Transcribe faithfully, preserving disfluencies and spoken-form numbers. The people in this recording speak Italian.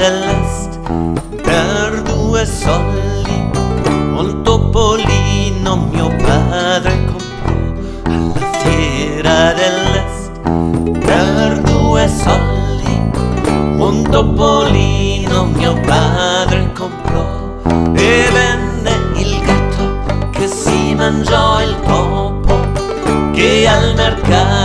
dell'est per due soldi un topolino mio padre comprò alla fiera dell'est per due soldi un topolino mio padre comprò e venne il gatto che si mangiò il topo che al mercato